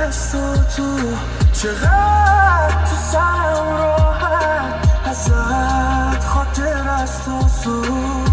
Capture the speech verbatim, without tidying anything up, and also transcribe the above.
از تو تو چقدر تو سرم راحت ازت خاطر از تو سو